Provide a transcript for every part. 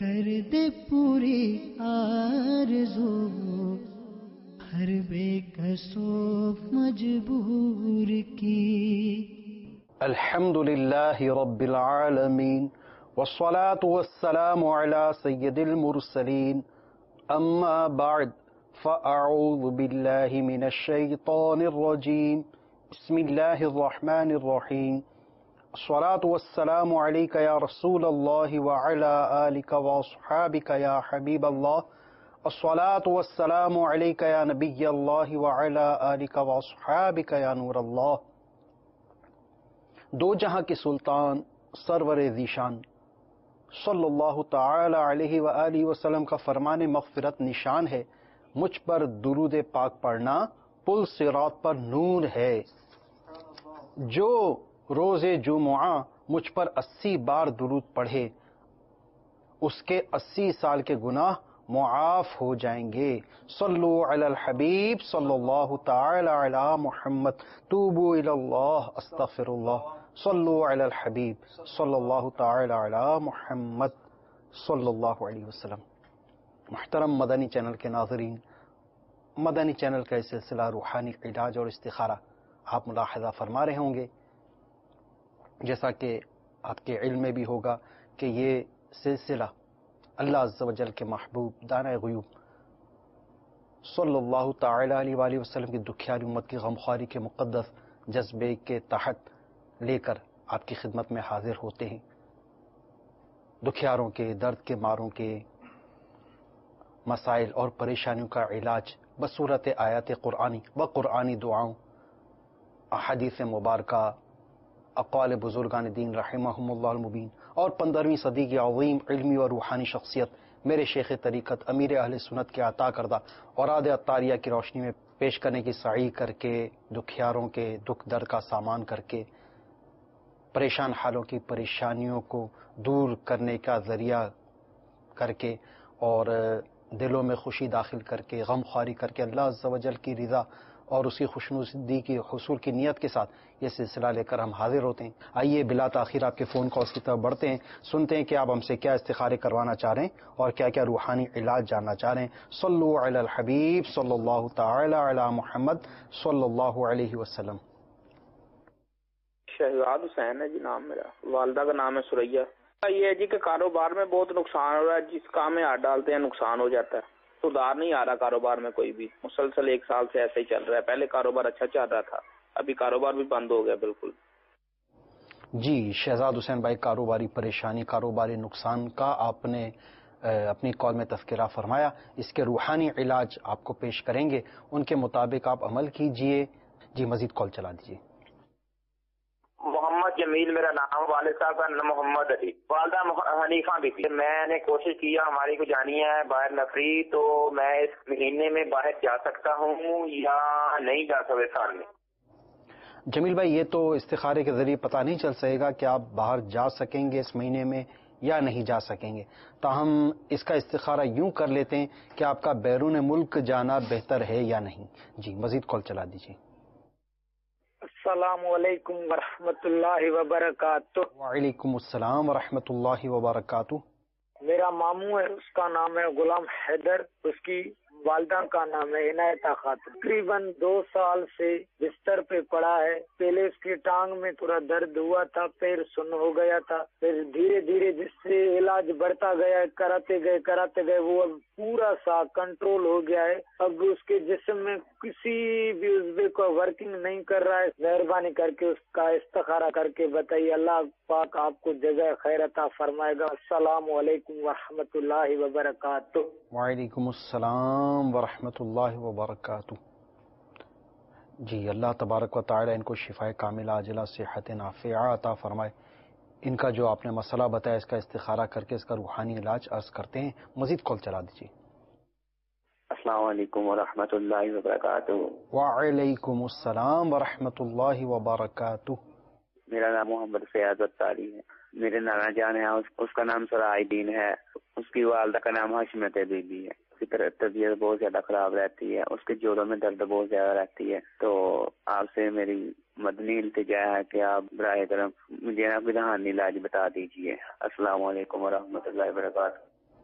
کر دے پوری آرزو ہر بے کسو مجبور کی. الحمد للہ رب العالمین والصلاة والسلام علی سید المرسلین اما بعد فاعوذ باللہ من الشیطان الرجیم بسم اللہ الرحمن الرحیم. الصلاة والسلام علیک یا رسول اللہ وعلی آلک واصحابک یا حبیب اللہ. الصلاة والسلام علیک یا نبی اللہ وعلی آلک واصحابک یا نور اللہ. دو جہاں کے سلطان سرور ذیشان صلی اللہ تعالی علیہ وآلہ وسلم کا فرمان مغفرت نشان ہے. مجھ پر درود پاک پڑھنا پل صراط پر نور ہے. جو روز جمعہ مجھ پر 80 بار درود پڑھے اس کے 80 سال کے گناہ معاف ہو جائیں گے. صلو علی الحبیب صلی اللہ تعالی علی محمد توبوا الی اللہ استغفر اللہ. صلو علی الحبیب صلی اللہ تعالی علی محمد صلی اللہ علیہ وسلم. محترم مدنی چینل کے ناظرین، مدنی چینل کا یہ سلسلہ روحانی علاج اور استخارہ آپ ملاحظہ فرما رہے ہوں گے، جیسا کہ آپ کے علم میں بھی ہوگا کہ یہ سلسلہ اللہ عز و جل کے محبوب دانۂ غیوب صلی اللہ تعالی علیہ وآلہ وسلم کی دکھیاری امت کی غمخواری کے مقدس جذبے کے تحت لے کر آپ کی خدمت میں حاضر ہوتے ہیں. دکھیاروں کے، درد کے ماروں کے مسائل اور پریشانیوں کا علاج بصورت آیات قرآنی و قرآنی دعاؤں، احادیث مبارکہ، اقوال بزرگان دین رحمہم اللہ المبین، اور 15ویں صدی کی عظیم علمی و روحانی شخصیت میرے شیخ طریقت امیر اہل سنت کے عطا کردہ اوراد عطاریہ کی روشنی میں پیش کرنے کی سعی کر کے، دکھیاروں کے دکھ درد کا سامان کر کے، پریشان حالوں کی پریشانیوں کو دور کرنے کا ذریعہ کر کے، اور دلوں میں خوشی داخل کر کے، غم خواری کر کے، اللہ عز و جل کی رضا اور اسی خوشنودی کی حصول کی نیت کے ساتھ یہ سلسلہ لے کر ہم حاضر ہوتے ہیں. آئیے بلا تاخیر آپ کے فون کالز کی طرف بڑھتے ہیں، سنتے ہیں کہ آپ ہم سے کیا استخارے کروانا چاہ رہے ہیں اور کیا کیا روحانی علاج جاننا چاہ رہے ہیں. صلو علی الحبیب صلی اللہ تعالی علی محمد صلی اللہ علیہ وسلم. شہزاد حسین ہے جی نام میرا، والدہ کا نام ہے سریا. یہ ہے جی کہ کاروبار میں بہت نقصان ہو رہا ہے، جس کام میں ہاتھ ڈالتے ہیں نقصان ہو جاتا ہے. سدھار نہیں آ رہا کاروبار میں کوئی بھی، مسلسل 1 سال سے ایسے ہی چل رہا ہے. پہلے کاروبار اچھا چل رہا تھا، ابھی کاروبار بھی بند ہو گیا بالکل. جی شہزاد حسین بھائی، کاروباری پریشانی، کاروباری نقصان کا آپ نے اپنی کال میں تذکرہ فرمایا. اس کے روحانی علاج آپ کو پیش کریں گے، ان کے مطابق آپ عمل کیجئے. جی مزید کال چلا دیجئے. محمد جمیل میرا نام، والد صاحب کا نام محمد علی، والدہ حنیفہ بھی تھی. میں نے کوشش کیا، ہماری کو جانی ہے باہر نفری، تو میں اس مہینے میں باہر جا سکتا ہوں یا نہیں جا سکتے سال میں؟ جمیل بھائی، یہ تو استخارے کے ذریعے پتہ نہیں چل سکے گا کہ آپ باہر جا سکیں گے اس مہینے میں یا نہیں جا سکیں گے. تاہم اس کا استخارہ یوں کر لیتے ہیں کہ آپ کا بیرون ملک جانا بہتر ہے یا نہیں. جی مزید کال چلا دیجیے. السلام علیکم ورحمۃ اللہ وبرکاتہ. وعلیکم السلام ورحمۃ اللہ وبرکاتہ. میرا ماموں ہے، اس کا نام ہے غلام حیدر، اس کی والدہ کا نام ہے عنایتہ خاتون. تقریباً 2 سال سے بستر پہ پڑا ہے. پہلے اس کی ٹانگ میں تھوڑا درد ہوا تھا، پیر سن ہو گیا تھا، پھر دھیرے دھیرے جس سے علاج بڑھتا گیا، کراتے گئے وہ اب پورا سا کنٹرول ہو گیا ہے. اب اس کے جسم میں کسی بھی عضو کو ورکنگ نہیں کر رہا ہے. مہربانی کر کے اس کا استخارہ کر کے بتائیے، اللہ پاک آپ کو جزائے خیر عطا فرمائے گا. السلام علیکم ورحمۃ اللہ وبرکاتہ. وعلیکم السلام ورحمۃ اللہ وبرکاتہ. جی اللہ تبارک و تعالی ان کو شفائے کاملہ عاجلہ صحت نافعہ عطا فرمائے. ان کا جو آپ نے مسئلہ بتایا، اس کا استخارہ کر کے اس کا روحانی علاج عرض کرتے ہیں. مزید کال چلا دیجیے. السلام علیکم ورحمۃ اللہ وبرکاتہ. وعلیکم السلام ورحمۃ اللہ وبرکاتہ. میرا نام محمد فیاض اتاری ہے. میرے نانا جان ہے، اس کا نام سرائی دین ہے. اس کی والدہ کا نام حشمت بی بی ہے. اس کی طبیعت بہت زیادہ خراب رہتی ہے، اس کے جوڑوں میں درد بہت زیادہ رہتی ہے. تو آپ سے میری مدنی التجا ہے کہ آپ براہ کرم مجھے نا روحانی علاج بتا دیجیے. السلام علیکم ورحمۃ اللہ وبرکاتہ.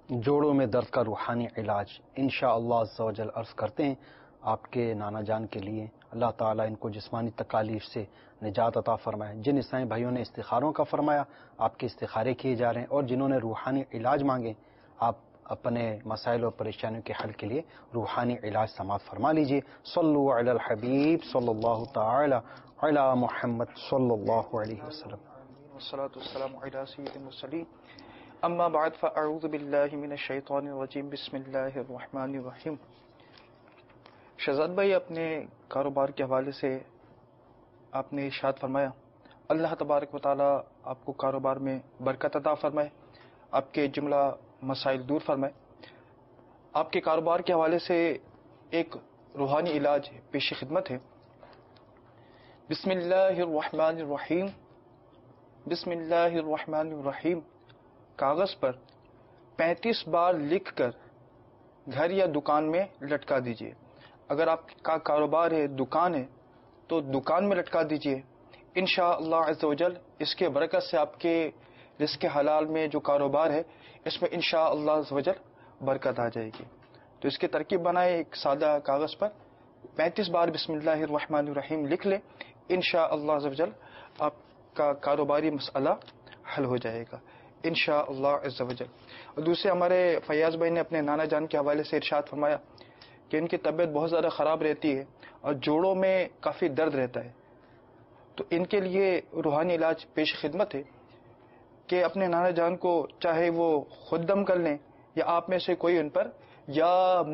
جوڑوں میں درد کا روحانی علاج انشاءاللہ عز و جل عرض کرتے ہیں آپ کے نانا جان کے لیے. اللہ تعالیٰ ان کو جسمانی تکالیف سے نجات عطا فرمائے. جن اسلامی بھائیوں نے استخاروں کا فرمایا آپ کے استخارے کیے جا رہے ہیں، اور جنہوں نے روحانی علاج مانگے آپ اپنے مسائل اور پریشانیوں کے حل کے لیے روحانی علاج سماعت فرما لیجئے. صلو علی الحبیب صلی اللہ تعالی علی محمد صلی اللہ علیہ وسلم. والصلاة والسلام علی سید المرسلین. اما بعد فاعوذ باللہ من الشیطان الرجیم. بسم اللہ الرحمن الرحیم. شہزاد بھائی، اپنے کاروبار کے حوالے سے آپ نے ارشاد فرمایا اللہ تبارک و تعالی آپ کو کاروبار میں برکت عطا فرمائے، آپ کے جملہ مسائل دور فرمائے. آپ کے کاروبار کے حوالے سے ایک روحانی علاج پیش خدمت ہے. بسم اللہ الرحمن الرحیم. بسم اللہ الرحمن الرحیم کاغذ پر 35 بار لکھ کر گھر یا دکان میں لٹکا دیجئے. اگر آپ کا کاروبار ہے، دکان ہے، تو دکان میں لٹکا دیجئے. انشاءاللہ عز و جل اس کے برکت سے آپ کے رزق حلال میں جو کاروبار ہے اس میں انشاءاللہ عز و جل برکت آ جائے گی. تو اس کی ترکیب بنائے، ایک سادہ کاغذ پر 35 بار بسم اللہ الرحمن الرحیم لکھ لیں. انشاءاللہ عز و جل آپ کا کاروباری مسئلہ حل ہو جائے گا انشاءاللہ عز و جل. اور دوسرے ہمارے فیاض بھائی نے اپنے نانا جان کے حوالے سے ارشاد فرمایا کہ ان کی طبیعت بہت زیادہ خراب رہتی ہے اور جوڑوں میں کافی درد رہتا ہے. تو ان کے لیے روحانی علاج پیش خدمت ہے کہ اپنے نانا جان کو چاہے وہ خود دم کر لیں یا آپ میں سے کوئی ان پر یا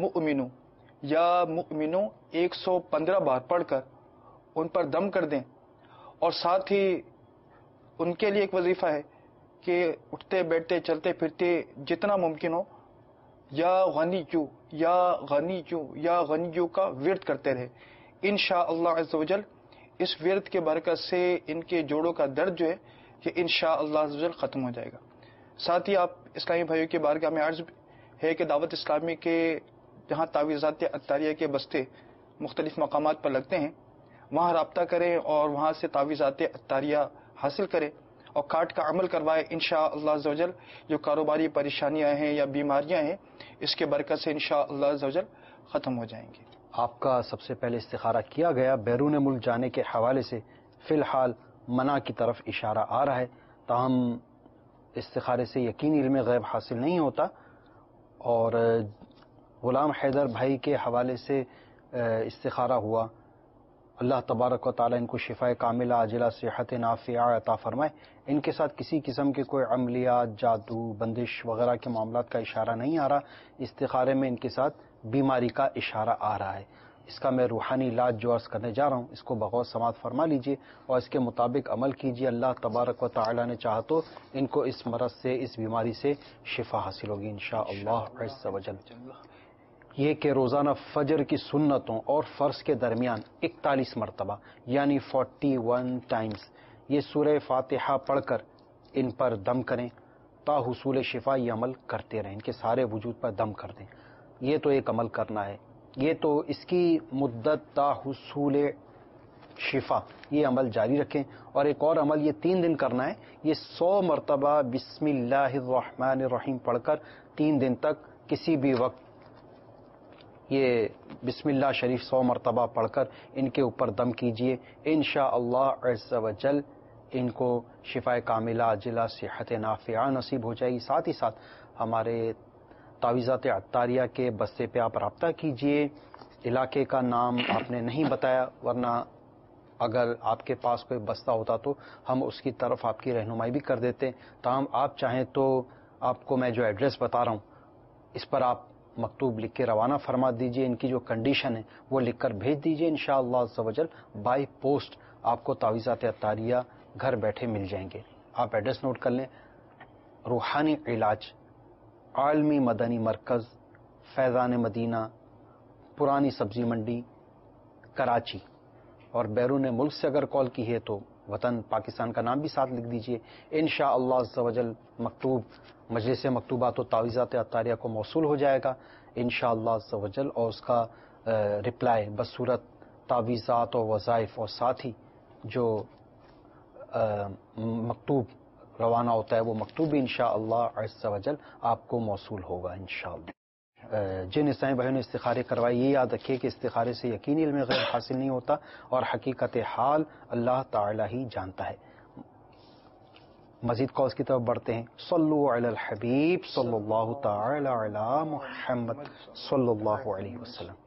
مؤمنو 115 بار پڑھ کر ان پر دم کر دیں. اور ساتھ ہی ان کے لیے ایک وظیفہ ہے کہ اٹھتے بیٹھتے چلتے پھرتے جتنا ممکن ہو یا غنیو کا ورد کرتے رہے. انشاءاللہ عز و جل اس ورد کے برکت سے ان کے جوڑوں کا درد جو ہے یہ انشاءاللہ عز و جل ختم ہو جائے گا. ساتھ ہی آپ اسلامی بھائیوں کی بارگاہ میں عرض ہے کہ دعوت اسلامی کے جہاں تعویذات عطاریہ کے بستے مختلف مقامات پر لگتے ہیں وہاں رابطہ کریں اور وہاں سے تعویذات عطاریہ حاصل کریں اور کاٹ کا عمل کروائے. انشاءاللہ عز و جل جو کاروباری پریشانیاں ہیں یا بیماریاں ہیں اس کے برکت سے انشاءاللہ عز و جل ختم ہو جائیں گی. آپ کا سب سے پہلے استخارہ کیا گیا بیرون ملک جانے کے حوالے سے فی الحال منع کی طرف اشارہ آ رہا ہے. تاہم استخارے سے یقینی علم غیب حاصل نہیں ہوتا. اور غلام حیدر بھائی کے حوالے سے استخارہ ہوا، اللہ تبارک و تعالیٰ ان کو شفاء کاملہ عاجلہ صحت نافعہ عطا فرمائے. ان کے ساتھ کسی قسم کے کوئی عملیات، جادو، بندش وغیرہ کے معاملات کا اشارہ نہیں آ رہا. استخارے میں ان کے ساتھ بیماری کا اشارہ آ رہا ہے. اس کا میں روحانی علاج جو عرض کرنے جا رہا ہوں اس کو بغور سماعت فرما لیجئے اور اس کے مطابق عمل کیجئے. اللہ تبارک و تعالیٰ نے چاہا تو ان کو اس مرض سے، اس بیماری سے شفا حاصل ہوگی انشاءاللہ عز و جل. یہ کہ روزانہ فجر کی سنتوں اور فرض کے درمیان 41 مرتبہ یعنی 41 ٹائمز یہ سورہ فاتحہ پڑھ کر ان پر دم کریں تا حصول شفا. یہ عمل کرتے رہیں، ان کے سارے وجود پر دم کر دیں. یہ تو ایک عمل کرنا ہے. یہ تو اس کی مدت تا حصول شفا یہ عمل جاری رکھیں. اور ایک اور عمل یہ 3 دن کرنا ہے. یہ 100 مرتبہ بسم اللہ الرحمن الرحیم پڑھ کر 3 دن تک کسی بھی وقت یہ بسم اللہ شریف 100 مرتبہ پڑھ کر ان کے اوپر دم کیجئے. انشاءاللہ عز و جل ان کو شفاء کاملہ عاجلہ صحت نافعہ نصیب ہو جائے گی. ساتھ ہی ساتھ ہمارے تعویذات عطاریہ کے بستے پہ آپ رابطہ کیجئے. علاقے کا نام آپ نے نہیں بتایا، ورنہ اگر آپ کے پاس کوئی بستہ ہوتا تو ہم اس کی طرف آپ کی رہنمائی بھی کر دیتے. تاہم آپ چاہیں تو آپ کو میں جو ایڈریس بتا رہا ہوں اس پر آپ مکتوب لکھ کے روانہ فرما دیجئے. ان کی جو کنڈیشن ہے وہ لکھ کر بھیج دیجئے. انشاءاللہ عز و جل بائی پوسٹ آپ کو تعویذات عطاریہ گھر بیٹھے مل جائیں گے. آپ ایڈریس نوٹ کر لیں. روحانی علاج، عالمی مدنی مرکز، فیضان مدینہ، پرانی سبزی منڈی، کراچی. اور بیرون ملک سے اگر کال کی ہے تو وطن پاکستان کا نام بھی ساتھ لکھ دیجئے. انشاءاللہ عز و جل مکتوب مجلس مکتوبات و تعویذات عطاریہ کو موصول ہو جائے گا انشاءاللہ عز و جل. اور اس کا رپلائی بصورت تعویذات و وظائف اور ساتھ ہی جو مکتوب روانہ ہوتا ہے وہ مکتوب بھی انشاءاللہ عز و جل آپ کو موصول ہوگا انشاءاللہ۔ جن اسلامی بھائیوں نے استخارے کروائے یہ یاد رکھیے کہ استخارے سے یقینی علم غیب حاصل نہیں ہوتا اور حقیقت حال اللہ تعالی ہی جانتا ہے۔ مزید کالز کی طرف بڑھتے ہیں۔ صلو علی الحبیب صلی اللہ تعالی علی محمد صلی اللہ علیہ وسلم۔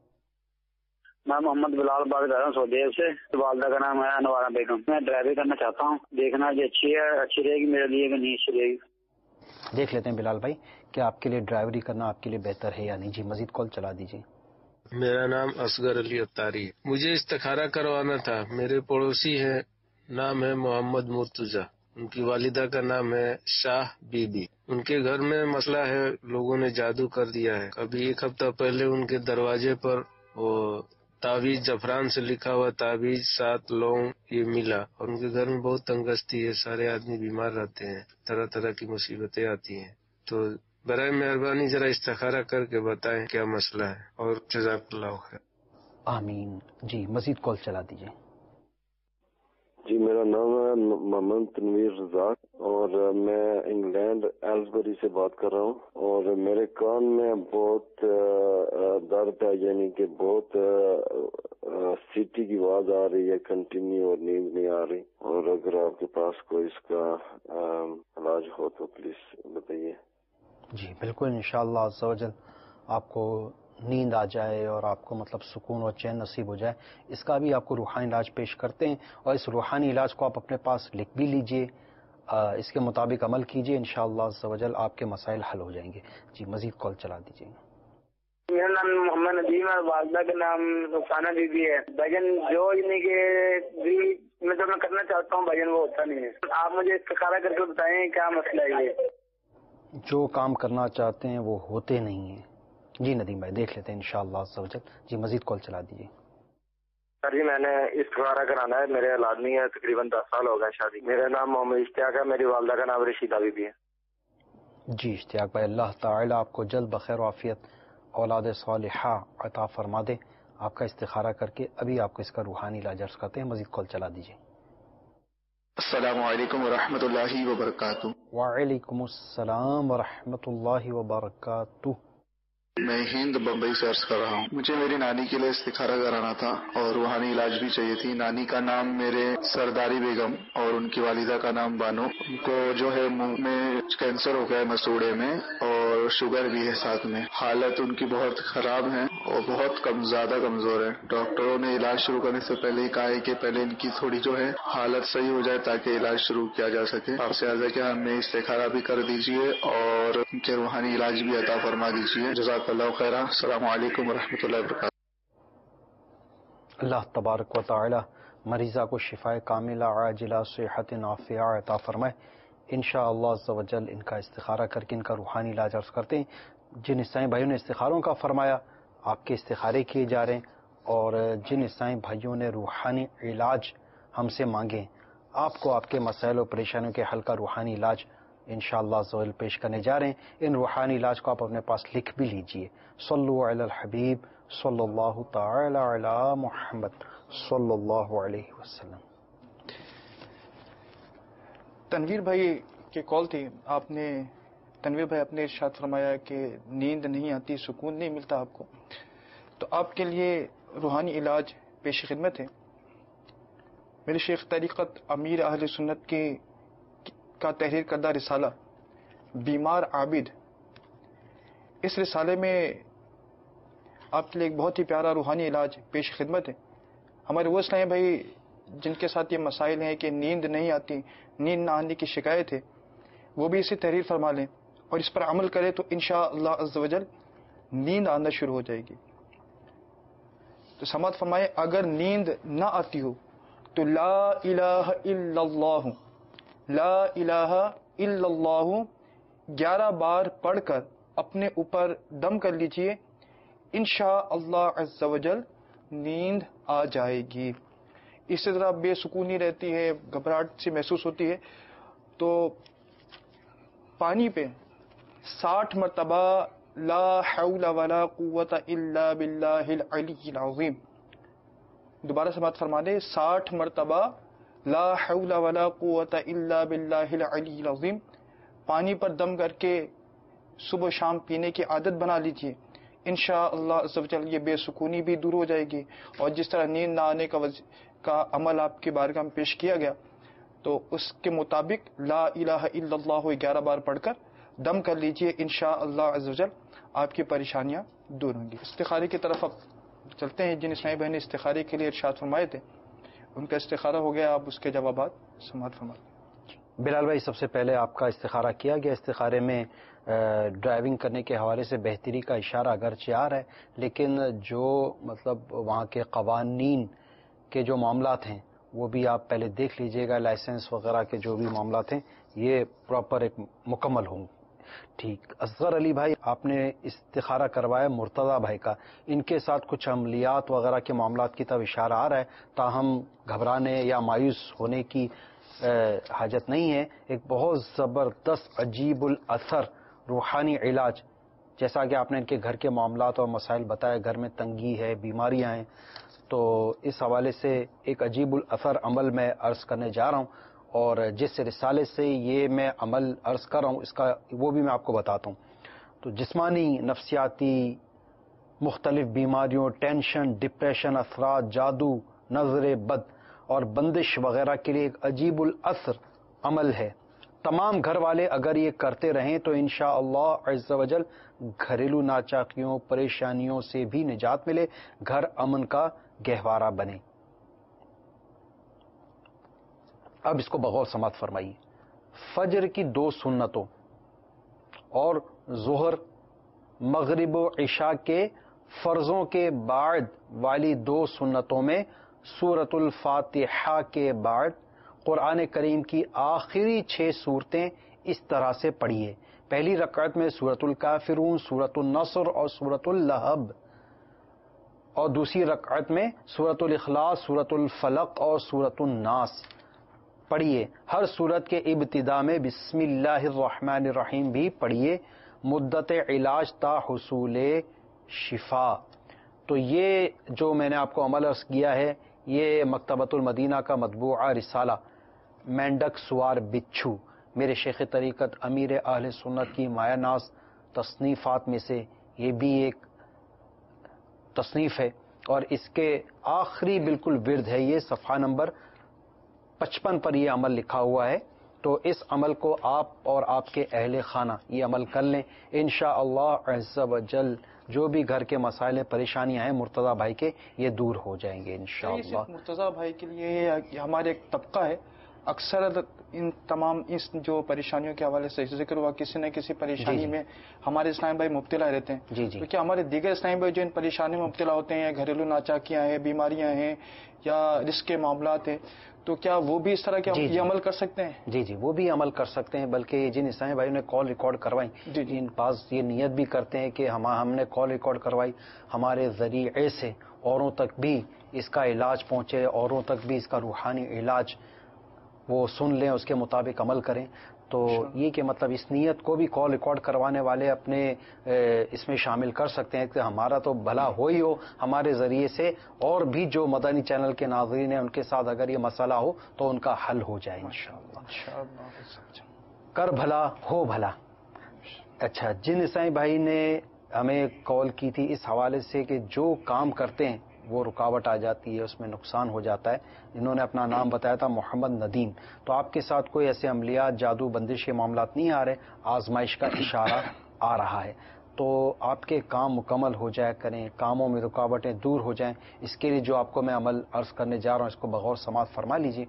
میں محمد بلال بات کر رہا ہوں سعودی عرب سے، والدہ کا نام ہے انوارہ بیگم۔ میں ڈرائیوری کرنا چاہتا ہوں، دیکھنا جو اچھی ہے، اچھی رہے گی میرے لیے کہ نہیں اچھی رہے گی۔ دیکھ لیتے ہیں بلال بھائی کہ آپ کے لیے ڈرائیوری کرنا آپ کے لیے بہتر ہے یا نہیں۔ جی مزید کال چلا دیجیے۔ میرا نام اصغر علی اتاری ہے، مجھے استخارہ کروانا تھا۔ میرے پڑوسی ہیں، نام ہے محمد مرتضی، ان کی والدہ کا نام ہے شاہ بی بی۔ ان کے گھر میں مسئلہ ہے، لوگوں نے جادو کر دیا ہے۔ ابھی ایک ہفتہ پہلے ان کے دروازے پر وہ تعویذ زعفران سے لکھا ہوا تعویذ 7 لونگ یہ ملا، اور ان کے گھر میں بہت تنگستی ہے، سارے آدمی بیمار رہتے ہیں، طرح طرح کی مصیبتیں آتی ہیں۔ تو برائے مہربانی ذرا استخارہ کر کے بتائیں کیا مسئلہ ہے، اور جزاک اللہ خیر۔ آمین۔ جی مزید کال چلا دیجیے۔ جی میرا نام ہے محمد تنویر رزاق اور میں انگلینڈ ایلسبری سے بات کر رہا ہوں، اور میرے کان میں بہت درد ہے، یعنی کہ بہت سیٹی کی آواز آ رہی ہے کنٹینیو اور نیند نہیں آ رہی، اور اگر آپ کے پاس کوئی اس کا علاج ہو تو پلیز بتائیے۔ جی بالکل انشاءاللہ عز و جل آپ کو نیند آ جائے اور آپ کو مطلب سکون اور چین نصیب ہو جائے، اس کا بھی آپ کو روحانی علاج پیش کرتے ہیں، اور اس روحانی علاج کو آپ اپنے پاس لکھ بھی لیجئے، اس کے مطابق عمل کیجئے، انشاءاللہ عز و جل آپ کے مسائل حل ہو جائیں گے۔ جی مزید کال چلا دیجیے۔ میرا نام محمد ندیم ہے، والدہ کا نام رخسانہ بی بی ہے۔ بھجن جو یعنی کہ میں جو میں کرنا چاہتا ہوں بھجن وہ ہوتا نہیں ہے، آپ مجھے استخارہ کر کے بتائیں کیا مسئلہ ہے یہ۔ جو کام کرنا چاہتے ہیں وہ ہوتے نہیں ہیں۔ جی ندیم بھائی دیکھ لیتے ہیں انشاءاللہ عز و جل۔ جی مزید کال چلا دیجیے۔ سر جی میں نے استخارہ کرانا ہے، میرے آدمی ہے، تقریباً 10 سال ہو گئے شادی۔ میرا نام محمد اشتیاق ہے، میری والدہ کا نام رشیدہ بی بی ہے۔ جی اشتیاق بھائی اللہ تعالی آپ کو جلد بخیر و عافیت اولاد صالحہ عطا فرما دے۔ آپ کا استخارہ کر کے ابھی آپ کو اس کا روحانی علاج عرض کرتے ہیں۔ مزید کال چلا دیجیے۔ السلام علیکم ورحمۃ اللہ وبرکاتہ۔ وعلیکم السلام ورحمۃ اللہ وبرکاتہ۔ میں ہند بمبئی سے عرض کر رہا ہوں، مجھے میری نانی کے لیے استخارہ کرانا تھا اور روحانی علاج بھی چاہیے تھی۔ نانی کا نام میرے سرداری بیگم اور ان کی والدہ کا نام بانو۔ ان کو جو ہے منہ میں کینسر ہو گیا ہے مسوڑے میں، اور شوگر بھی ہے ساتھ میں۔ حالت ان کی بہت خراب ہے اور بہت زیادہ کمزور ہے۔ ڈاکٹروں نے علاج شروع کرنے سے پہلے ہی کہا ہے کہ پہلے ان کی تھوڑی جو ہے حالت صحیح ہو جائے تاکہ علاج شروع کیا جا سکے۔ آپ سے عرض ہے کہ ہمیں استخارہ بھی کر دیجیے اور ان کے روحانی علاج بھی عطا فرما دیجیے۔ جزاک اللہ خیر۔ السلام علیکم ورحمۃ اللہ وبرکاتہ۔ اللہ تبارک و تعالی مریضہ کو شفاء کاملہ عاجلہ صحت نافعہ عطا فرمائے۔ انشاءاللہ عز و جل ان کا استخارہ کر کے ان کا روحانی علاج عرض کرتے ہیں۔ جن اسلامی بھائیوں نے استخاروں کا فرمایا آپ کے استخارے کیے جا رہے ہیں، اور جن اسلامی بھائیوں نے روحانی علاج ہم سے مانگے آپ کو آپ کے مسائل و پریشانیوں کے حل کا روحانی علاج انشاءاللہ عز و جل پیش کرنے جا رہے ہیں۔ ان روحانی علاج کو آپ اپنے پاس لکھ بھی لیجئے۔ صلو علی الحبیب صلی اللہ تعالی علی محمد صلی اللہ علیہ وسلم۔ تنویر بھائی کی کال تھی، تنویر بھائی آپ نے ارشاد فرمایا کہ نیند نہیں آتی، سکون نہیں ملتا آپ کو، تو آپ کے لیے روحانی علاج پیش خدمت ہے۔ میرے شیخ طریقت امیر اہل سنت کا تحریر کردہ رسالہ بیمار عابد، اس رسالے میں آپ کے لیے ایک بہت ہی پیارا روحانی علاج پیش خدمت ہے۔ ہمارے وہ اسلامی بھائی جن کے ساتھ یہ مسائل ہیں کہ نیند نہیں آتی، نیند نہ آنے کی شکایت ہے، وہ بھی اسے تحریر فرما لیں اور اس پر عمل کریں تو انشاءاللہ عز و جل نیند آنا شروع ہو جائے گی۔ تو سماعت فرمائے، اگر نیند نہ آتی ہو تو لا الہ الا اللہ، لا الہ الا اللہ 11 بار پڑھ کر اپنے اوپر دم کر لیجئے، انشاءاللہ عز و جل نیند آ جائے گی۔ اس سے ذرا بے سکونی رہتی ہے، گھبراہٹ سی محسوس ہوتی ہے، تو پانی پہ 60 مرتبہ لا حول ولا قوت الا باللہ العلی العظیم، دوبارہ سماعت فرما دیں، 60 مرتبہ لا حول ولا قوت الا باللہ العلی العظیم پانی پر دم کر کے صبح شام پینے کی عادت بنا لیجیے. انشاءاللہ عز و جل یہ بے سکونی بھی دور ہو جائے گی. اور جس طرح نیند نہ آنے کا عمل آپ کی بارگاہ میں پیش کیا گیا تو اس کے مطابق لا الہ الا اللہ 11 بار پڑھ کر دم کر لیجئے. انشاءاللہ عز و جل آپ کی پریشانیاں دور ہوں گی. استخارے کی طرف اب چلتے ہیں. جن اسلامی بہن نے استخارے کے لیے ارشاد فرمائے تھے ان کا استخارہ ہو گیا. آپ اس کے جوابات سماعت فرمائیں. بلال بھائی، سب سے پہلے آپ کا استخارہ کیا گیا. استخارے میں ڈرائیونگ کرنے کے حوالے سے بہتری کا اشارہ اگرچہ آ رہا ہے، لیکن جو مطلب وہاں کے قوانین کے جو معاملات ہیں وہ بھی آپ پہلے دیکھ لیجئے گا. لائسنس وغیرہ کے جو بھی معاملات ہیں یہ پراپر ایک مکمل ہوں. ٹھیک. اصغر علی بھائی، آپ نے استخارہ کروایا مرتضی بھائی کا. ان کے ساتھ کچھ عملیات وغیرہ کے معاملات کی طرف اشارہ آ رہا ہے، تاہم گھبرانے یا مایوس ہونے کی حاجت نہیں ہے. ایک بہت زبردست عجیب الاثر روحانی علاج، جیسا کہ آپ نے ان کے گھر کے معاملات اور مسائل بتائے، گھر میں تنگی ہے، بیماریاں ہیں، تو اس حوالے سے ایک عجیب الاثر عمل میں عرض کرنے جا رہا ہوں. اور جس رسالے سے یہ میں عمل عرض کر رہا ہوں اس کا وہ بھی میں آپ کو بتاتا ہوں. تو جسمانی، نفسیاتی مختلف بیماریوں، ٹینشن، ڈپریشن، اثرات، جادو، نظر بد اور بندش وغیرہ کے لیے ایک عجیب الاثر عمل ہے. تمام گھر والے اگر یہ کرتے رہیں تو انشاءاللہ عز و جل گھریلو ناچاکیوں، پریشانیوں سے بھی نجات ملے، گھر امن کا گہوارہ بنے. اب اس کو بغور سماعت فرمائیے. فجر کی 2 سنتوں اور ظہر، مغرب و عشاء کے فرضوں کے بعد والی 2 سنتوں میں سورۃ الفاتحہ کے بعد قرآن کریم کی آخری 6 سورتیں اس طرح سے پڑھیے. پہلی رکعت میں سورۃ الکافرون، سورۃ النصر اور سورۃ اللہب، اور دوسری رکعت میں سورۃ الاخلاص، سورۃ الفلق اور سورۃ الناس پڑھیے. ہر سورت کے ابتدا میں بسم اللہ الرحمن الرحیم بھی پڑھیے. مدت علاج تا حصول شفا. تو یہ جو میں نے آپ کو عمل عرض کیا ہے یہ مکتبۃ المدینہ کا مطبوعہ رسالہ مینڈک سوار بچھو، میرے شیخ طریقت امیر اہل سنت کی مایہ ناز تصنیفات میں سے یہ بھی ایک تصنیف ہے، اور اس کے آخری بالکل ورد ہے. یہ صفحہ نمبر 55 پر یہ عمل لکھا ہوا ہے. تو اس عمل کو آپ اور آپ کے اہل خانہ یہ عمل کر لیں. انشاءاللہ عز و جل جو بھی گھر کے مسائل پریشانیاں ہیں مرتضی بھائی کے یہ دور ہو جائیں گے انشاءاللہ. مرتضی بھائی کے لیے ہمارے ایک طبقہ ہے، اکثر ان تمام اس جو پریشانیوں کے حوالے سے ذکر ہوا، کسی نہ کسی پریشانی میں ہمارے اسلامی بھائی مبتلا رہتے ہیں. تو کیا ہمارے دیگر اسلامی بھائی جو ان پریشانیوں میں مبتلا ہوتے ہیں، گھریلو ناچاکیاں ہیں، بیماریاں ہیں یا رزق کے معاملات ہیں، تو کیا وہ بھی اس طرح کے یہ عمل کر سکتے ہیں؟ جی وہ بھی عمل کر سکتے ہیں. بلکہ جن اسلامی بھائیوں نے کال ریکارڈ کروائی ان پاس یہ نیت بھی کرتے ہیں کہ ہم نے کال ریکارڈ کروائی، ہمارے ذریعے سے اوروں تک بھی اس کا علاج پہنچے، اوروں تک بھی اس کا روحانی علاج وہ سن لیں، اس کے مطابق عمل کریں. تو یہ کہ مطلب اس نیت کو بھی کال ریکارڈ کروانے والے اپنے اس میں شامل کر سکتے ہیں کہ ہمارا تو بھلا ہو ہی ہو، ہمارے ذریعے سے اور بھی جو مدنی چینل کے ناظرین ہیں ان کے ساتھ اگر یہ مسئلہ ہو تو ان کا حل ہو جائے انشاءاللہ. کر بھلا ہو بھلا. اچھا، جن عیسائی بھائی نے ہمیں کال کی تھی اس حوالے سے کہ جو کام کرتے ہیں وہ رکاوٹ آ جاتی ہے، اس میں نقصان ہو جاتا ہے، انہوں نے اپنا نام بتایا تھا محمد ندیم. تو آپ کے ساتھ کوئی ایسے عملیات، جادو، بندش کے معاملات نہیں آ رہے، آزمائش کا اشارہ آ رہا ہے. تو آپ کے کام مکمل ہو جایا کریں، کاموں میں رکاوٹیں دور ہو جائیں. اس کے لیے جو آپ کو میں عمل عرض کرنے جا رہا ہوں اس کو بغور سماعت فرما لیجیے.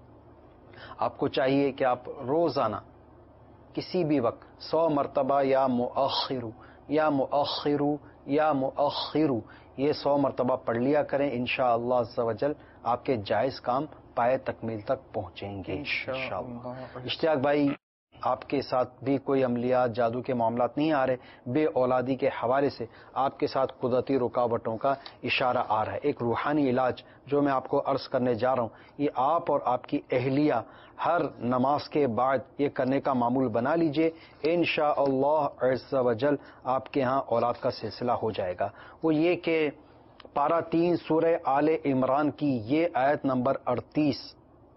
آپ کو چاہیے کہ آپ روزانہ کسی بھی وقت 100 مرتبہ یا مؤخرو یا مؤخرو یا مؤخرو یہ 100 مرتبہ پڑھ لیا کریں. انشاءاللہ عز و جل آپ کے جائز کام پائے تکمیل تک پہنچیں گے انشاءاللہ. اشتیاق بھائی، آپ کے ساتھ بھی کوئی عملیات، جادو کے معاملات نہیں آ رہے، بے اولادی کے حوالے سے آپ کے ساتھ قدرتی رکاوٹوں کا اشارہ آ رہا ہے. ایک روحانی علاج جو میں آپ کو عرض کرنے جا رہا ہوں یہ آپ اور آپ کی اہلیہ ہر نماز کے بعد یہ کرنے کا معمول بنا لیجئے. انشاءاللہ عز و جل آپ کے ہاں اولاد کا سلسلہ ہو جائے گا. وہ یہ کہ پارہ 3 سورہ آل عمران کی یہ آیت نمبر 38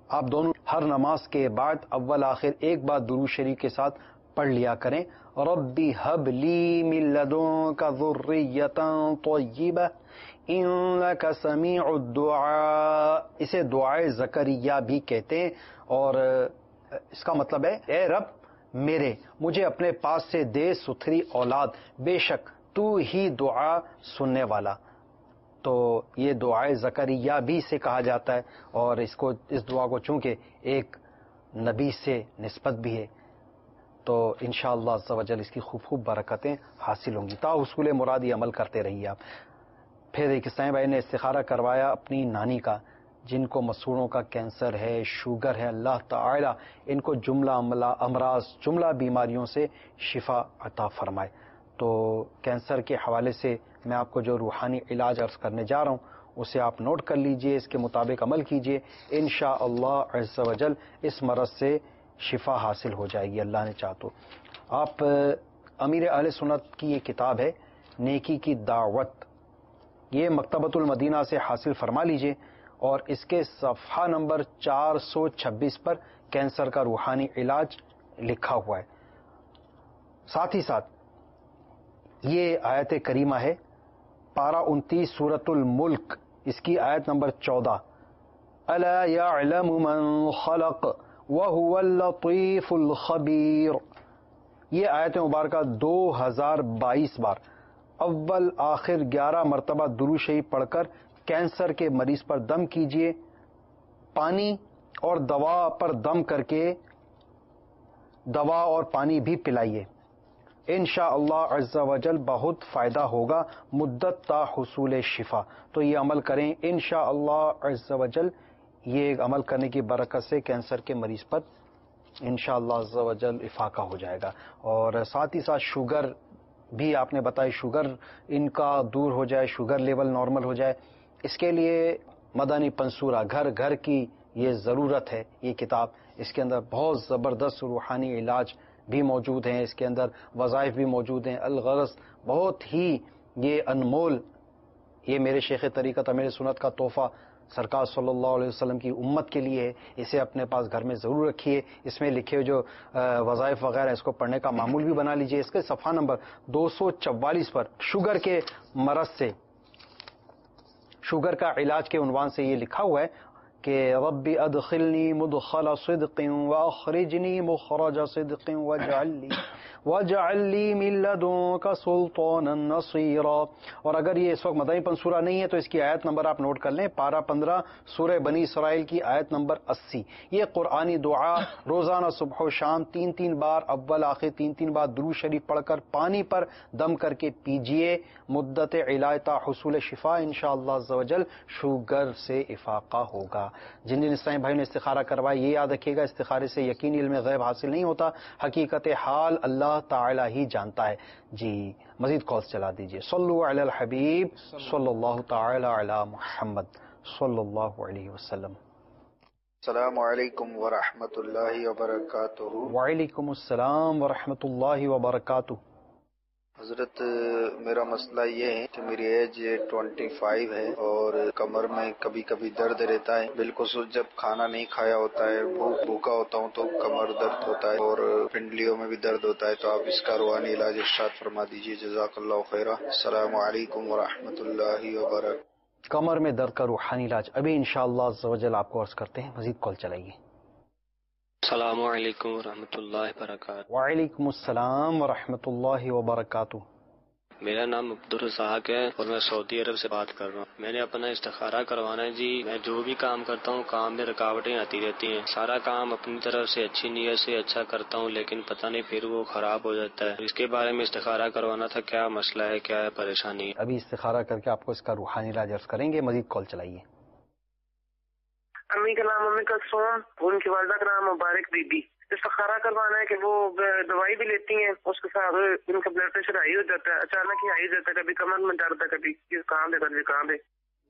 آپ دونوں ہر نماز کے بعد اول آخر ایک بار درود شریف کے ساتھ پڑھ لیا کریں. ربی حب لی من لدنک ذریۃ طیبہ انک سمیع الدعاء. اسے دعائے زکریا بھی کہتے ہیں اور اس کا مطلب ہے اے رب میرے مجھے اپنے پاس سے دے ستھری اولاد، بے شک تو ہی دعا سننے والا. تو یہ دعائے زکریا بھی اسے کہا جاتا ہے اور اس دعا کو چونکہ ایک نبی سے نسبت بھی ہے تو انشاءاللہ عز و جل اس کی خوب خوب برکتیں حاصل ہوں گی. تا اصول مرادی عمل کرتے رہیے آپ. پھر ایک اسلام بھائی نے استخارہ کروایا اپنی نانی کا جن کو مسوڑوں کا کینسر ہے، شوگر ہے. اللہ تعالی ان کو جملہ امراض جملہ بیماریوں سے شفا عطا فرمائے. تو کینسر کے حوالے سے میں آپ کو جو روحانی علاج عرض کرنے جا رہا ہوں اسے آپ نوٹ کر لیجئے، اس کے مطابق عمل کیجئے، انشاءاللہ عز و جل اس مرض سے شفا حاصل ہو جائے گی اللہ نے چاہ تو. آپ امیر اہل سنت کی یہ کتاب ہے نیکی کی دعوت، یہ مکتبۃ المدینہ سے حاصل فرما لیجئے اور اس کے صفحہ نمبر 426 پر کینسر کا روحانی علاج لکھا ہوا ہے. ساتھ ہی ساتھ یہ آیت کریمہ ہے پارہ 29 سورۃ الملک، اس کی آیت نمبر 14 الا یعلم من خلق وهو اللطیف الخبیر. یہ آیت مبارکہ 2022 بار اول آخر 11 مرتبہ درود شریف پڑھ کر کینسر کے مریض پر دم کیجئے. پانی اور دوا پر دم کر کے دوا اور پانی بھی پلائیے. انشاءاللہ عز و جل بہت فائدہ ہوگا مدت تا حصول شفا. تو یہ عمل کریں انشاءاللہ عز و جل. یہ عمل کرنے کی برکت سے کینسر کے مریض پر انشاءاللہ عز و جل افاقہ ہو جائے گا. اور ساتھ ہی ساتھ شوگر بھی آپ نے بتائی، شوگر ان کا دور ہو جائے، شوگر لیول نارمل ہو جائے، اس کے لیے مدنی پنصورہ گھر گھر کی یہ ضرورت ہے. یہ کتاب اس کے اندر بہت زبردست روحانی علاج بھی موجود ہیں، اس کے اندر وظائف بھی موجود ہیں. الغرض بہت ہی یہ انمول، یہ میرے شیخ طریقت امیر سنت کا تحفہ سرکار صلی اللہ علیہ وسلم کی امت کے لیے ہے. اسے اپنے پاس گھر میں ضرور رکھیے. اس میں لکھے ہوئے جو وظائف وغیرہ اس کو پڑھنے کا معمول بھی بنا لیجئے. اس کے صفحہ نمبر 244 پر شوگر کے مرض سے، شوگر کا علاج کے عنوان سے یہ لکھا ہوا ہے کہ رب ادخلنی مدخل صدق واخرجنی مخرج صدق واجعل لی من لدنک سلطانا نصیرا. اور اگر یہ اس وقت مدنی پنصورہ نہیں ہے تو اس کی آیت نمبر آپ نوٹ کر لیں، پارہ 15 سورہ بنی اسرائیل کی آیت نمبر 80. یہ قرآنی دعا روزانہ صبح و شام 3 بار اول آخر 3 بار درود شریف پڑھ کر پانی پر دم کر کے پیجئے. مدت علاج تا حصول شفا انشاءاللہ عز و جل شوگر سے افاقہ ہوگا. جن اسلامی بھائی نے استخارہ کروایا یہ یاد رکھیے گا استخارے سے یقینی علم غیب حاصل نہیں ہوتا، حقیقت حال اللہ تعالی ہی جانتا ہے. جی مزید کالز چلا دیجئے. صلو علی الحبیب صلی اللہ تعالی علی محمد صلی اللہ علیہ وسلم. السلام علیکم ورحمۃ اللہ وبرکاتہ. وعلیکم السلام ورحمۃ اللہ وبرکاتہ. حضرت میرا مسئلہ یہ ہے کہ میری ایج 25 ہے اور کمر میں کبھی کبھی درد رہتا ہے، بالخصوص جب کھانا نہیں کھایا ہوتا ہے، بھوکا ہوتا ہوں تو کمر درد ہوتا ہے اور پنڈلیوں میں بھی درد ہوتا ہے. تو آپ اس کا روحانی علاج ارشاد فرما دیجیے، جزاک اللہ خیرہ. السلام علیکم ورحمۃ اللہ وبرکاتہ. کمر میں درد کا روحانی علاج ابھی انشاءاللہ عز و جل آپ کو عرض کرتے ہیں. مزید کال چلائیے. السلام علیکم ورحمۃ اللہ وبرکاتہ. وعلیکم السلام ورحمۃ اللہ وبرکاتہ. میرا نام عبدالرزاق ہے اور میں سعودی عرب سے بات کر رہا ہوں. میں نے اپنا استخارہ کروانا ہے جی. میں جو بھی کام کرتا ہوں کام میں رکاوٹیں آتی رہتی ہیں. سارا کام اپنی طرف سے اچھی نیت سے اچھا کرتا ہوں لیکن پتہ نہیں پھر وہ خراب ہو جاتا ہے. اس کے بارے میں استخارہ کروانا تھا، کیا مسئلہ ہے، کیا ہے پریشانی ہے؟ ابھی استخارہ کر کے آپ کو اس کا روحانی علاج عرض کریں گے. مزید کال چلائیے. امی کا نام امی کلثوم، ان کی والدہ کا نام مبارک بی بی. استخارہ کروانا ہے کہ وہ دوائی بھی لیتی ہیں، اس کے ساتھ ان کا بلڈ پریشر ہائی ہو جاتا ہے، اچانک ہی ہائی ہو جاتا ہے، کبھی کمر میں درد ہے، کبھی کہاں پہ کبھی کہاں پہ.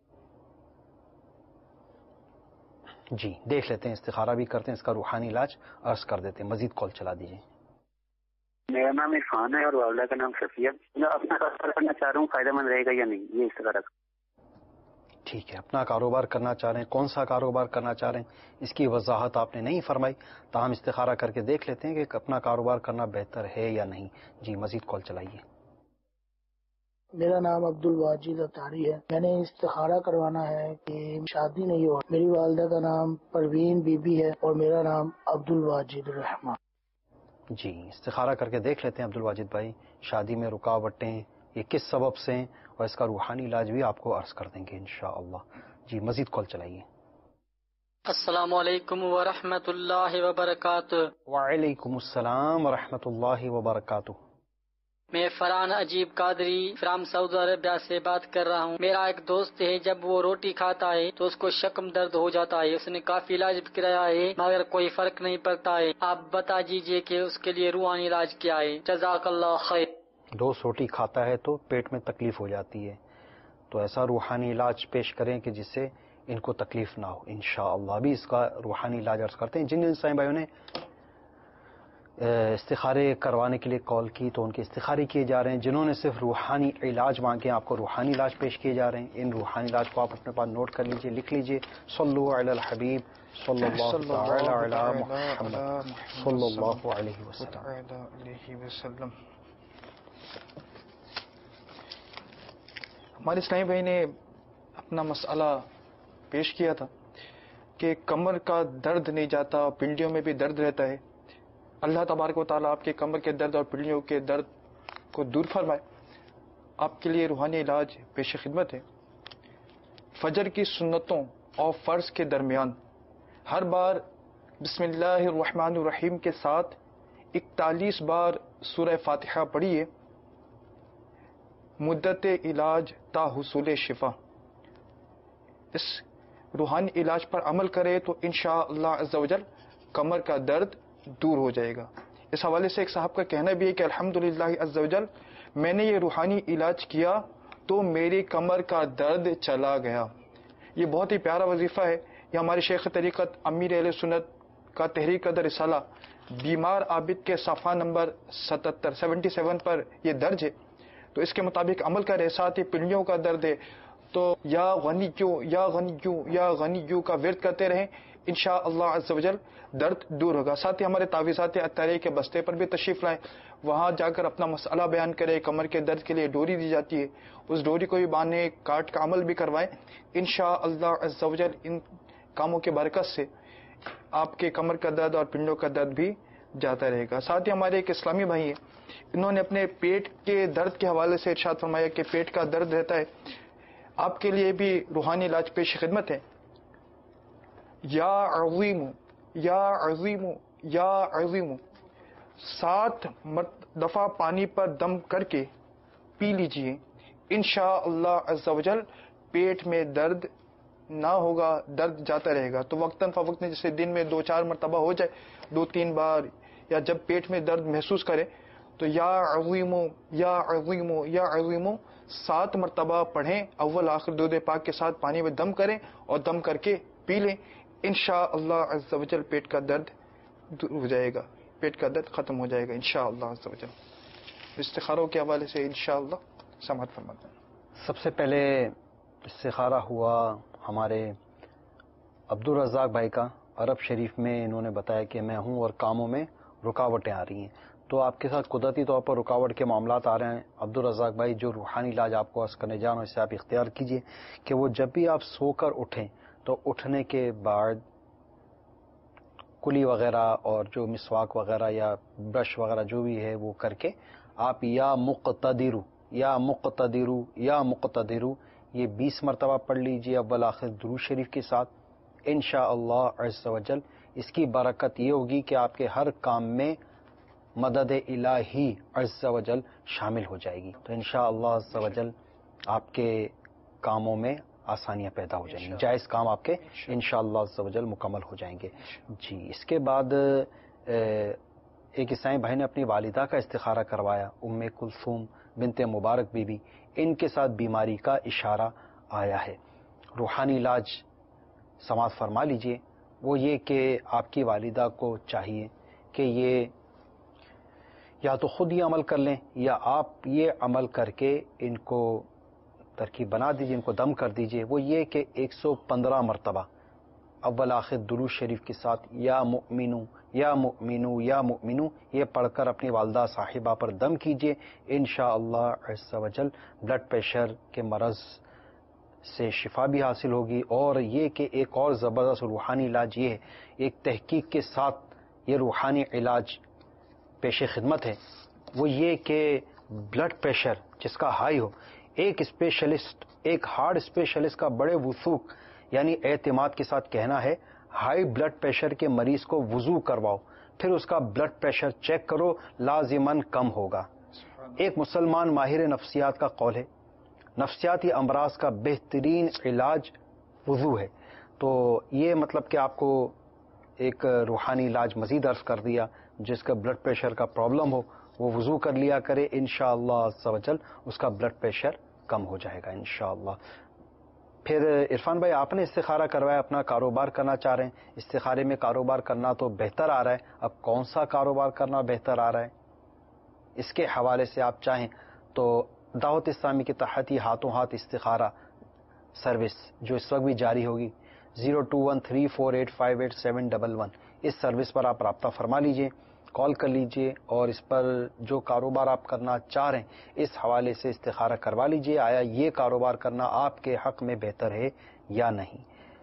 جی دیکھ لیتے ہیں، استخارہ بھی کرتے ہیں، اس کا روحانی علاج عرض کر دیتے ہیں. مزید کال چلا دیجیے. میرا نام عرفان ہے اور والدہ کا نام صفیہ. میں اپنا استخارہ کرنا چاہ رہا ہوں، فائدہ مند رہے گا یا نہیں یہ استخارہ؟ ٹھیک ہے، اپنا کاروبار کرنا چاہ رہے ہیں، کون سا کاروبار کرنا چاہ رہے ہیں اس کی وضاحت آپ نے نہیں فرمائی، تاہم استخارہ کر کے دیکھ لیتے ہیں کہ اپنا کاروبار کرنا بہتر ہے یا نہیں۔ جی مزید کال چلائیے۔ میرا نام عبد الواجد اتاری ہے۔ میں نے استخارہ کروانا ہے کہ شادی نہیں ہوا، میری والدہ کا نام پروین بی بی ہے اور میرا نام عبد الواجد رحمان۔ جی استخارہ کر کے دیکھ لیتے ہیں عبد الواجد بھائی، شادی میں رکاوٹیں یہ کس سبب سے ہیں، اور اس کا روحانی علاج بھی آپ کو عرض کر دیں گے انشاءاللہ۔ جی مزید کال چلائیے۔ السلام علیکم ورحمۃ اللہ وبرکاتہ۔ وعلیکم السلام ورحمۃ اللہ وبرکاتہ۔ میں فرحان عجیب قادری فرام سعودی عربیہ سے بات کر رہا ہوں۔ میرا ایک دوست ہے، جب وہ روٹی کھاتا ہے تو اس کو شکم درد ہو جاتا ہے۔ اس نے کافی علاج بھی کرایا ہے مگر کوئی فرق نہیں پڑتا ہے۔ آپ بتا دیجئے کہ اس کے لیے روحانی علاج کیا ہے؟ جزاک اللہ خیر۔ روز روٹی کھاتا ہے تو پیٹ میں تکلیف ہو جاتی ہے، تو ایسا روحانی علاج پیش کریں کہ جس سے ان کو تکلیف نہ ہو انشاءاللہ۔ ابھی اس کا روحانی علاج عرض کرتے ہیں۔ جن انسان بھائیوں نے استخارے کروانے کے لیے کال کی تو ان کے استخارے کیے جا رہے ہیں، جنہوں نے صرف روحانی علاج مانگے آپ کو روحانی علاج پیش کیے جا رہے ہیں۔ ان روحانی علاج کو آپ اپنے پاس نوٹ کر لیجئے، لکھ لیجئے۔ صلو علی الحبیب صلی اللہ تعالی علی محمد صلی اللہ علیہ وسلم۔ ہمارے اسلامی بھائی نے اپنا مسئلہ پیش کیا تھا کہ کمر کا درد نہیں جاتا، پنڈلیوں میں بھی درد رہتا ہے۔ اللہ تبارک و تعالیٰ آپ کے کمر کے درد اور پنڈلیوں کے درد کو دور فرمائے۔ آپ کے لیے روحانی علاج پیش خدمت ہے۔ فجر کی سنتوں اور فرض کے درمیان ہر بار بسم اللہ الرحمن الرحیم کے ساتھ 41 بار سورہ فاتحہ پڑھیے۔ مدت علاج تا حصول شفا۔ اس روحانی علاج پر عمل کرے تو انشاءاللہ عز و جل کمر کا درد دور ہو جائے گا۔ اس حوالے سے ایک صاحب کا کہنا بھی ہے کہ الحمدللہ عز و جل میں نے یہ روحانی علاج کیا تو میری کمر کا درد چلا گیا۔ یہ بہت ہی پیارا وظیفہ ہے۔ یہ ہمارے شیخ طریقت امیر اہل سنت کا تحریک قدر رسالہ بیمار عابد کے صفحہ نمبر 77 پر یہ درج ہے، تو اس کے مطابق عمل کرے۔ ساتھ ہی پنڈلیوں کا درد ہے تو یا غنی کیوں یا غنی کیوں یا غنی کیوں کا ورد کرتے رہیں، انشاءاللہ عز و جل درد دور ہوگا۔ ساتھ ہی ہمارے تعویذات اطاریہ کے بستے پر بھی تشریف لائیں، وہاں جا کر اپنا مسئلہ بیان کرے۔ کمر کے درد کے لیے ڈوری دی جاتی ہے، اس ڈوری کو بھی باندھیں، کاٹ کا عمل بھی کروائیں۔ انشاءاللہ عز و جل ان کاموں کے برکت سے آپ کے کمر کا درد اور پنڈوں کا درد بھی جاتا رہے گا۔ ساتھ ہی ہمارے ایک اسلامی بھائی ہیں، انہوں نے اپنے پیٹ کے درد کے حوالے سے ارشاد فرمایا کہ پیٹ کا درد رہتا ہے، آپ کے لیے بھی روحانی علاج پیش خدمت ہے۔ یا عظیم یا عظیم یا عظیم 7 دفعہ پانی پر دم کر کے پی لیجئے، انشاءاللہ عز و جل پیٹ میں درد نہ ہوگا، درد جاتا رہے گا۔ تو وقتاً فوقتاً جیسے دن میں 2-4 مرتبہ ہو جائے، 2-3 بار، یا جب پیٹ میں درد محسوس کرے تو یا عظیم یا عظیم یا عظیم 7 مرتبہ پڑھیں۔ اول آخر درود پاک کے ساتھ پانی میں دم کریں اور دم کر کے پی لیں، انشاءاللہ عز و جل پیٹ کا درد دور ہو جائے گا، پیٹ کا درد ختم ہو جائے گا انشاءاللہ عز و جل۔ استخاروں کے حوالے سے انشاءاللہ سماعت فرماتے ہیں۔ سب سے پہلے استخارہ ہوا ہمارے عبدالرزاق بھائی کا عرب شریف میں، انہوں نے بتایا کہ میں ہوں اور کاموں میں رکاوٹیں آ رہی ہیں، تو آپ کے ساتھ قدرتی طور پر رکاوٹ کے معاملات آ رہے ہیں عبدالرزاق بھائی، جو روحانی علاج آپ کو عرض کرنے جا رہا ہوں، اسے آپ اختیار کیجئے کہ وہ جب بھی آپ سو کر اٹھیں تو اٹھنے کے بعد کلی وغیرہ اور جو مسواک وغیرہ یا برش وغیرہ جو بھی ہے وہ کر کے آپ یا مقتدرو یا مقتدرو یا مقتدرو یہ 20 مرتبہ پڑھ لیجئے اول آخر درود شریف کے ساتھ، انشاءاللہ عز و جل اس کی برکت یہ ہوگی کہ آپ کے ہر کام میں مدد الہی عز و جل شامل ہو جائے گی، تو انشاءاللہ عز و جل آپ کے کاموں میں آسانیاں پیدا ہو جائیں گی، جائز کام آپ کے انشاءاللہ عز و جل مکمل ہو جائیں گے۔ جی اس کے بعد ایک عیسائی بھائی نے اپنی والدہ کا استخارہ کروایا، ام کلثوم بنت مبارک بی بی، ان کے ساتھ بیماری کا اشارہ آیا ہے۔ روحانی علاج سماعت فرما لیجئے، وہ یہ کہ آپ کی والدہ کو چاہیے کہ یہ یا تو خود یہ عمل کر لیں یا آپ یہ عمل کر کے ان کو ترکیب بنا دیجیے، ان کو دم کر دیجیے. وہ یہ کہ 115 مرتبہ اول آخر درود شریف کے ساتھ یا مؤمنو یا مؤمنو یا مؤمنو یہ پڑھ کر اپنی والدہ صاحبہ پر دم کیجیے. انشاءاللہ عز و جل بلڈ پریشر کے مرض سے شفا بھی حاصل ہوگی. اور یہ کہ ایک اور زبردست روحانی علاج یہ ہے، ایک تحقیق کے ساتھ یہ روحانی علاج پیش خدمت ہے، وہ یہ کہ بلڈ پریشر جس کا ہائی ہو، ایک اسپیشلسٹ، ایک ہارٹ اسپیشلسٹ کا بڑے وثوق یعنی اعتماد کے ساتھ کہنا ہے ہائی بلڈ پریشر کے مریض کو وضو کرواؤ، پھر اس کا بلڈ پریشر چیک کرو، لازماً کم ہوگا. ایک مسلمان ماہر نفسیات کا قول ہے نفسیاتی امراض کا بہترین علاج وضو ہے. تو یہ مطلب کہ آپ کو ایک روحانی علاج مزید عرض کر دیا. جس کا بلڈ پریشر کا پرابلم ہو وہ وضو کر لیا کرے، انشاءاللہ عز و جل اس کا بلڈ پریشر کم ہو جائے گا انشاءاللہ. پھر عرفان بھائی آپ نے استخارہ کروایا، اپنا کاروبار کرنا چاہ رہے ہیں، استخارے میں کاروبار کرنا تو بہتر آ رہا ہے، اب کون سا کاروبار کرنا بہتر آ رہا ہے اس کے حوالے سے آپ چاہیں تو دعوت اسلامی کے تحت ہی ہاتھوں ہاتھ استخارہ سروس جو اس وقت بھی جاری ہوگی 0213485811 اس سروس پر آپ رابطہ فرما لیجئے، کال کر لیجئے اور اس پر جو کاروبار آپ کرنا چاہ رہے ہیں اس حوالے سے استخارہ کروا لیجئے، آیا یہ کاروبار کرنا آپ کے حق میں بہتر ہے یا نہیں.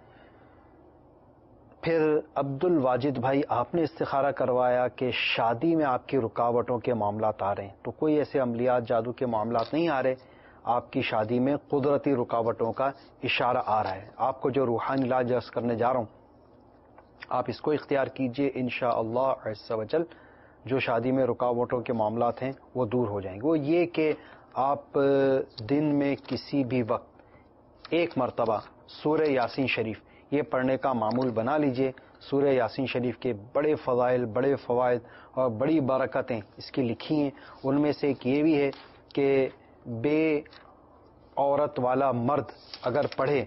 پھر عبد الواجد بھائی آپ نے استخارہ کروایا کہ شادی میں آپ کی رکاوٹوں کے معاملات آ رہے ہیں، تو کوئی ایسے عملیات جادو کے معاملات نہیں آ رہے، آپ کی شادی میں قدرتی رکاوٹوں کا اشارہ آ رہا ہے. آپ کو جو روحانی علاج عرض کرنے جا رہا ہوں آپ اس کو اختیار کیجئے، انشاءاللہ عز و جل جو شادی میں رکاوٹوں کے معاملات ہیں وہ دور ہو جائیں گے. وہ یہ کہ آپ دن میں کسی بھی وقت ایک مرتبہ سورہ یاسین شریف یہ پڑھنے کا معمول بنا لیجئے. سورہ یاسین شریف کے بڑے فضائل، بڑے فوائد اور بڑی برکتیں اس کی لکھی ہیں. ان میں سے ایک یہ بھی ہے کہ بے عورت والا مرد اگر پڑھے،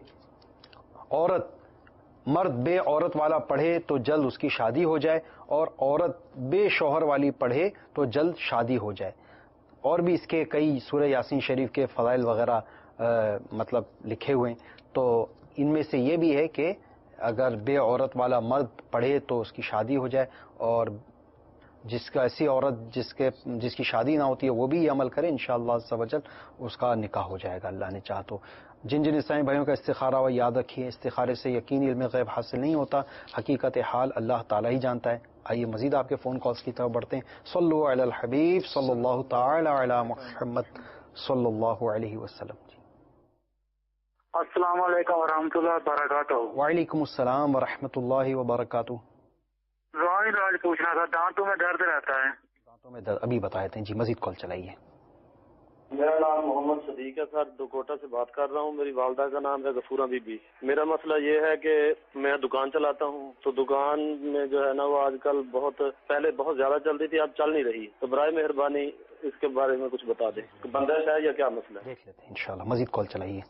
مرد بے عورت والا پڑھے تو جلد اس کی شادی ہو جائے، اور عورت بے شوہر والی پڑھے تو جلد شادی ہو جائے. اور بھی اس کے کئی سورہ یاسین شریف کے فضائل وغیرہ مطلب لکھے ہوئے ہیں. تو ان میں سے یہ بھی ہے کہ اگر بے عورت والا مرد پڑھے تو اس کی شادی ہو جائے، اور جس کا ایسی عورت جس کی شادی نہ ہوتی ہے وہ بھی یہ عمل کرے، انشاءاللہ عز و جل اس کا نکاح ہو جائے گا اللہ نے چاہا تو. جن اسلامی بھائیوں کا استخارہ ہوا یاد رکھیے استخارے سے یقینی علم غیب حاصل نہیں ہوتا، حقیقت حال اللہ تعالیٰ ہی جانتا ہے. آئیے مزید آپ کے فون کالز کی طرف بڑھتے ہیں. صلو علی الحبیب صلی اللہ تعالی علی محمد صلی اللہ علیہ وسلم. السلام علیکم ورحمۃ اللہ وبرکاتہ. وعلیکم السلام ورحمۃ اللہ وبرکاتہ. راج پوچھنا تھا، دانتوں میں درد رہتا ہے. دانتوں میں درد ابھی بتائے تھے جی، مزید کال چلائیے. میرا نام محمد صدیق ہے سر، دوکوٹا سے بات کر رہا ہوں. میری والدہ کا نام ہے غفورہ بی بی. میرا مسئلہ یہ ہے کہ میں دکان چلاتا ہوں، تو دکان میں جو ہے نا وہ آج کل پہلے بہت زیادہ چلتی تھی، اب چل نہیں رہی. تو برائے مہربانی اس کے بارے میں کچھ بتا دیں، بندش ہے یا کیا مسئلہ ہے؟ دیکھ لیتے ہیں انشاءاللہ. مزید کال چلائیے.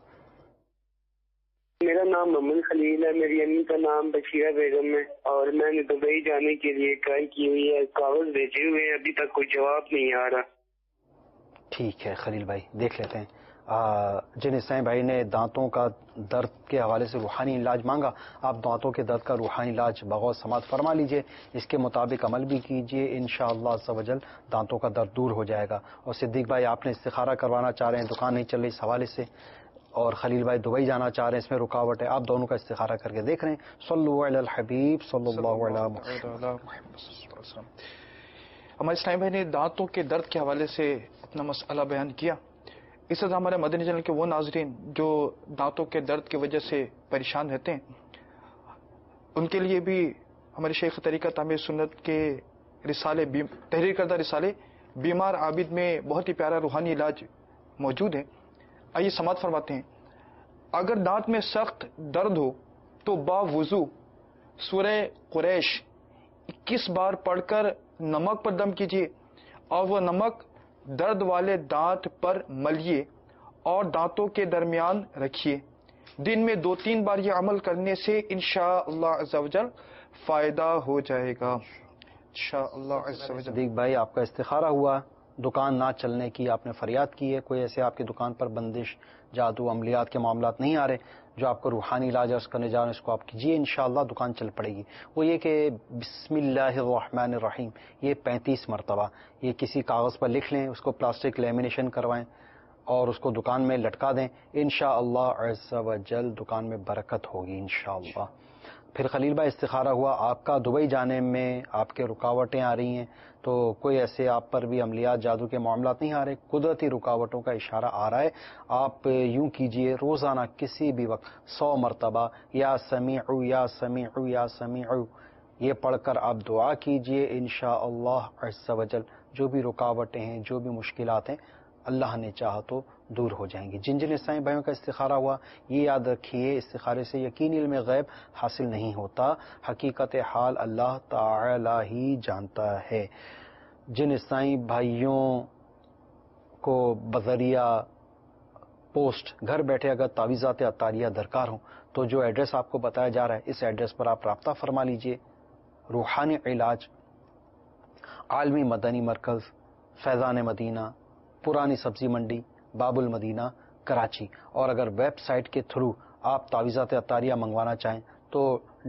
میرا نام محمد خلیل ہے، میری امی کا نام بشیرہ بیگم ہے، اور میں نے دبئی جانے کے لیے ٹرائی کی ہوئی ہے، کاغذ بھیجے ہوئے ہیں، ابھی تک کوئی جواب نہیں آ رہا. ٹھیک ہے خلیل بھائی، دیکھ لیتے ہیں. جن اسلامی بھائی نے دانتوں کا درد کے حوالے سے روحانی علاج مانگا، آپ دانتوں کے درد کا روحانی علاج بغور سماعت فرما لیجئے، اس کے مطابق عمل بھی کیجئے، انشاءاللہ عز و جل دانتوں کا درد دور ہو جائے گا. اور صدیق بھائی آپ نے استخارہ کروانا چاہ رہے ہیں، دکان نہیں چل رہی اس حوالے سے، اور خلیل بھائی دبئی جانا چاہ رہے ہیں، اس میں رکاوٹ ہے، آپ دونوں کا استخارہ کر کے دیکھ رہے ہیں. صلو علی الحبیب صلی اللہ علیہ وسلم. ہمارے اسلامی بھائی نے دانتوں کے درد کے حوالے سے اپنا مسئلہ بیان کیا. اس طرح ہمارے مدنی چینل کے وہ ناظرین جو دانتوں کے درد کی وجہ سے پریشان رہتے ہیں، ان کے لیے بھی ہمارے شیخ طریقہ تعمیر سنت کے رسالے تحریر کردہ رسالے بیمار عابد میں بہت ہی پیارا روحانی علاج موجود ہے. آئیے سماعت فرماتے ہیں. اگر دانت میں سخت درد ہو تو باوضو سورہ قریش 21 بار پڑھ کر نمک پر دم کیجیے، اور وہ نمک درد والے دانت پر ملیے اور دانتوں کے درمیان رکھیے. دن میں 2-3 بار یہ عمل کرنے سے انشاءاللہ عز و جل فائدہ ہو جائے گا. انشاءاللہ عز و جل. صدیق بھائی آپ کا استخارہ ہوا، دکان نہ چلنے کی آپ نے فریاد کی ہے، کوئی ایسے آپ کی دکان پر بندش، جادو، عملیات کے معاملات نہیں آ رہے جو آپ کو روحانی علاج عرض کرنے جا رہے ہیں، اس کو آپ کیجیے، انشاءاللہ دکان چل پڑے گی۔ وہ یہ کہ بسم اللہ الرحمن الرحیم یہ 35 مرتبہ یہ کسی کاغذ پر لکھ لیں، اس کو پلاسٹک لیمینیشن کروائیں اور اس کو دکان میں لٹکا دیں، انشاءاللہ عز و جل دکان میں برکت ہوگی انشاءاللہ۔ پھر خلیل بھائی استخارہ ہوا آپ کا دبئی جانے میں، آپ کے رکاوٹیں آ رہی ہیں، تو کوئی ایسے آپ پر بھی عملیات جادو کے معاملات نہیں آ رہے، قدرتی رکاوٹوں کا اشارہ آ رہا ہے۔ آپ یوں کیجئے روزانہ کسی بھی وقت 100 مرتبہ یا سمیع یا سمیع یا سمیع یہ پڑھ کر آپ دعا کیجئے، انشاءاللہ عز و جل جو بھی رکاوٹیں ہیں، جو بھی مشکلات ہیں، اللہ نے چاہا تو دور ہو جائیں گی۔ جن جن عیسائی بھائیوں کا استخارہ ہوا یہ یاد رکھیے، استخارے سے یقینی علم غیب حاصل نہیں ہوتا، حقیقت حال اللہ تعالی ہی جانتا ہے۔ جن عیسائی بھائیوں کو بذریعہ پوسٹ گھر بیٹھے اگر تعویذات عطاریہ درکار ہوں تو جو ایڈریس آپ کو بتایا جا رہا ہے اس ایڈریس پر آپ رابطہ فرما لیجئے۔ روحانی علاج، عالمی مدنی مرکز، فیضان مدینہ، پرانی سبزی منڈی، باب المدینہ، کراچی۔ اور اگر ویب سائٹ کے تھرو آپ تعویذات عطاریہ منگوانا چاہیں تو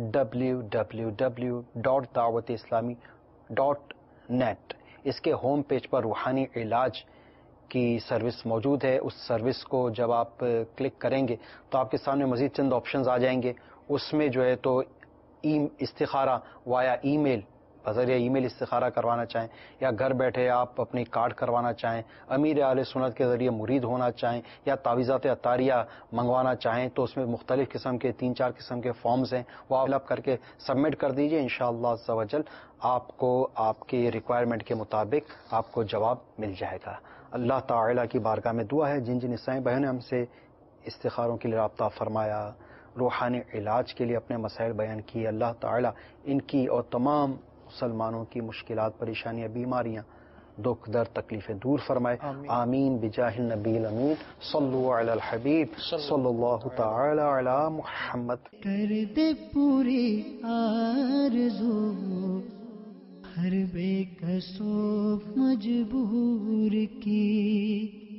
www.dawat-islami.net اس کے ہوم پیج پر روحانی علاج کی سروس موجود ہے۔ اس سروس کو جب آپ کلک کریں گے تو آپ کے سامنے مزید چند آپشنز آ جائیں گے، اس میں جو ہے تو استخارہ وایا ای میل، بذریعہ ای میل استخارہ کروانا چاہیں یا گھر بیٹھے آپ اپنی کارڈ کروانا چاہیں، امیر اہل سنت کے ذریعے مرید ہونا چاہیں یا تعویذات عطاریہ منگوانا چاہیں تو اس میں مختلف قسم کے 3-4 قسم کے فارمز ہیں، وہ آپ فل اپ کر کے سبمٹ کر دیجئے، انشاءاللہ عز و جل آپ کو آپ کی ریکوائرمنٹ کے مطابق آپ کو جواب مل جائے گا۔ اللہ تعالی کی بارگاہ میں دعا ہے جن جن عیسائی بہنوں نے ہم سے استخاروں کے لیے رابطہ فرمایا، روحانی علاج کے لیے اپنے مسائل بیان کیے، اللہ تعالی ان کی اور تمام مسلمانوں کی مشکلات، پریشانیاں، بیماریاں، دکھ درد، تکلیفیں دور فرمائے، آمین بجاہ النبی الامین۔ صلو علی الحبیب صلی اللہ تعالی علی محمد۔ کر دے پوری آرزو ہر بے کسو مجبور کی